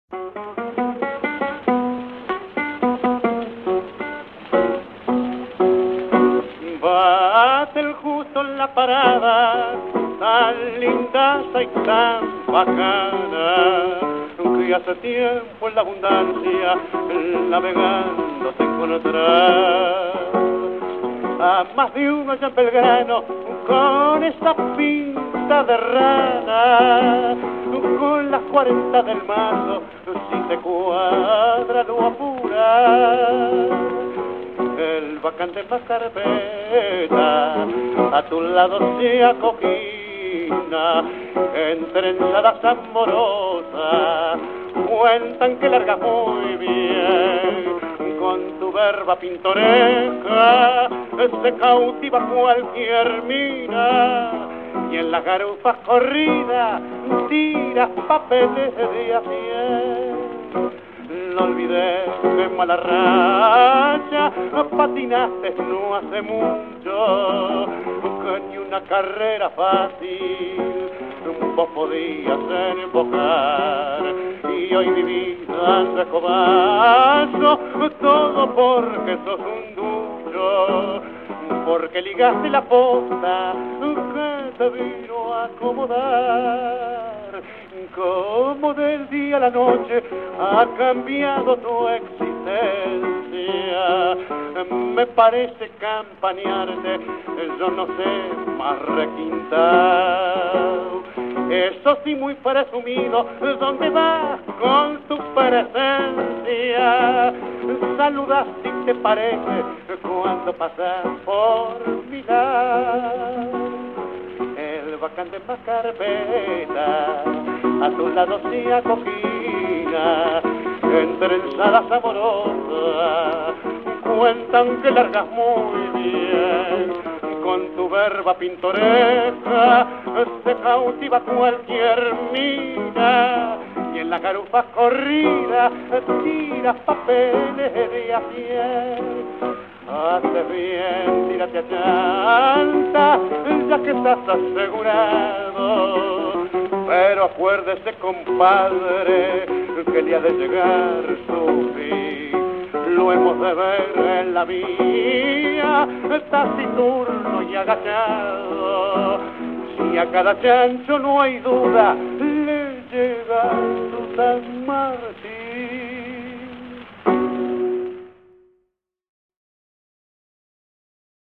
Bate el justo en la parada, tan lindaza y tan bacana, que hace tiempo en la abundancia navegando se encontrará. A más de uno allá en Belgrano con esa pinta de rana, con las 40 del marzo, si se cuadra lo apura. El bacán de más carpeta a tu lado se acogina, entre entradas amorosas cuentan que largas muy bien. Con tu verba pintoresca se cautiva cualquier mina, y en las garufas corridas tiras papeles de a 100. No olvides que en mala racha patinaste no hace mucho, que ni una carrera fácil vos podías embocar, y hoy vivís dando escobazo, todo porque sos un duro, porque ligaste la posta que te vino a acomodar. Como del día a la noche ha cambiado tu existencia, me parece campanearte, yo no sé, más requintado. Eso sí, muy presumido, ¿dónde vas con tu presencia? Saludas si te parece cuando pasas por mi lado. El bacán de más carpeta a tu lado se acogina, entre ensadas amorosas cuentan que largas muy bien. Con tu verba pintoresca se cautiva cualquier mina, y en las garufas corridas tiras papeles de a 100. Haces bien, tírate a chanta, ya que estás asegurado. Pero acuérdese, compadre, que le ha de llegar su fin. Lo hemos de ver en la vía, taciturno y agachado. Si a cada chancho no hay duda, le llega su tan